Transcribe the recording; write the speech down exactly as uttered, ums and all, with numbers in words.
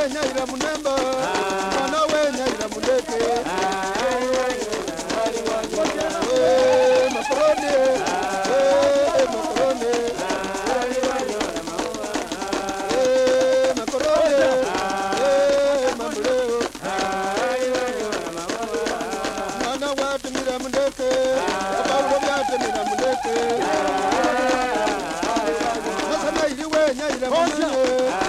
nyaira munemba mwana we nyaira mundeke eh makrone eh makrone eh makrone eh mamleo mwana wa tumira mundeke baba wa tumira mundeke masana iliwe nyaira mundeke